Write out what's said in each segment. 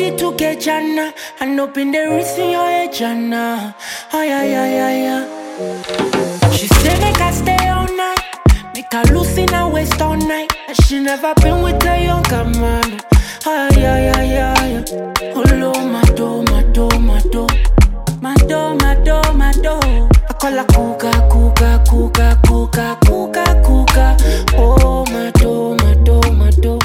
body to get jana, and open the wrist in your head jana. Ay ay ay ay ay. She say make I stay all night, make her loose in her waist all night. And she never been with a younger man. Ay ay ay ay. Oh Lord, my do, my do, my do, my do, my do, my do. I call her cougar, cougar, cougar, cougar, cougar, cougar. Oh my do, my do, my do.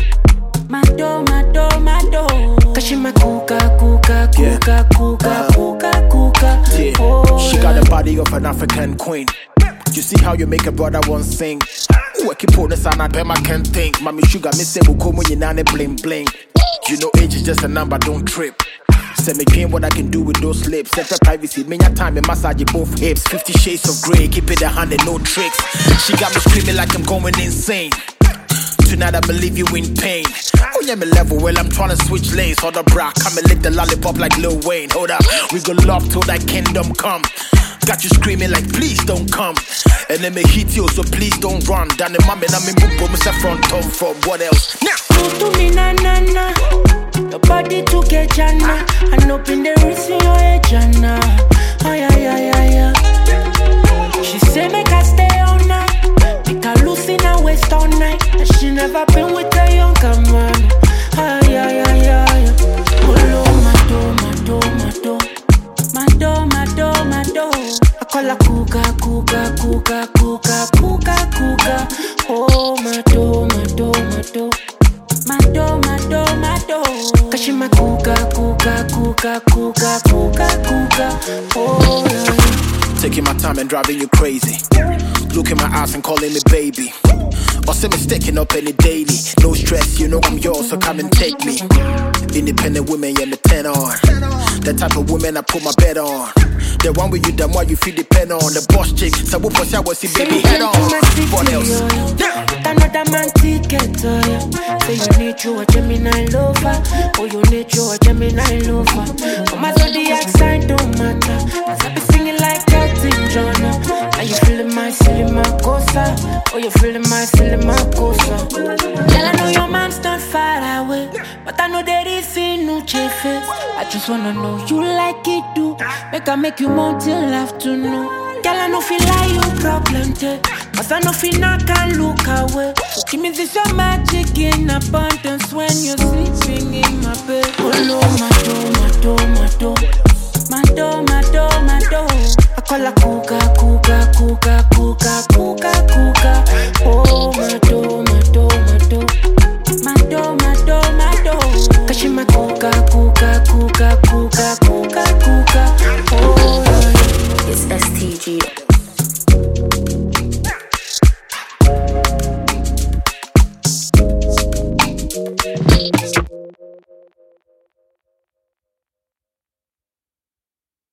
Mado, mado, mado. Cause she my cougar, cougar, cougar, cougar, cougar, cougar. Oh, she got the body of an African queen. You see how you make a brother want sing. Ooh, I keep on the sun, I can't think. Mommy sugar, me say we come when you nane bling bling. You know age is just a number, don't trip. Say me game what I can do with those lips. Set for privacy, me your time and massage both hips. 50 shades of grey, keep it a hand and no tricks. She got me screaming like I'm going insane. Tonight I believe you in pain. Oh yeah, me level well, I'm tryna switch lanes. Hold up, bra, come and lick the lollipop like Lil Wayne. Hold up, we go love till that kingdom come. Got you screaming like please don't come. And then me hit you, so please don't run. Down the mommy, I'm in boom, me say front home from what else? Now to me na na na. Your body to get jana, and open the wrist in your head jana. Ay ay ay ay ay. She say make I stay all night, make her loose in her waist all night. And she never been with a younger man. Ay ay ay ay. Oh Lord, my do, my do, my do, my do, my do, my do. I call her cougar, cougar, cougar, cougar, cougar, cougar. Oh my do, my do, my do. Mado, mado, mado. Cause she my cougar, cougar, cougar, cougar, cougar, cougar. Oh yeah. Taking my time and driving you crazy. Look in my eyes and calling me baby. Or say me sticking up any daily. No stress, you know I'm yours, so come and take me. Independent women, yeah, me 10 on. The type of women I put my bet on. The one with you, the one you feel depend on. The boss chick, so what was I was see baby head on. What else? Yeah. Another man ticket, say you need you a Gemini lover. Oh, you need you a Gemini lover. But my zodiac sign don't matter. Cause I be singing like Elton John. Are you feeling my silly Makosa? Oh, you feeling my silly Makosa? Girl, I know your man's not far away, but I know there is in no face. I just wanna know you like it too. Make you moan till afternoon. Girl, I know feel like you problem too. Cause I know feel I can't look away. So give me this your magic in abundance when you're sleeping in my bed. Oh no, my do, my do, my do, my do, my do, my do. I call her cougar, cougar, cougar, cougar, cougar, cougar. Oh my do.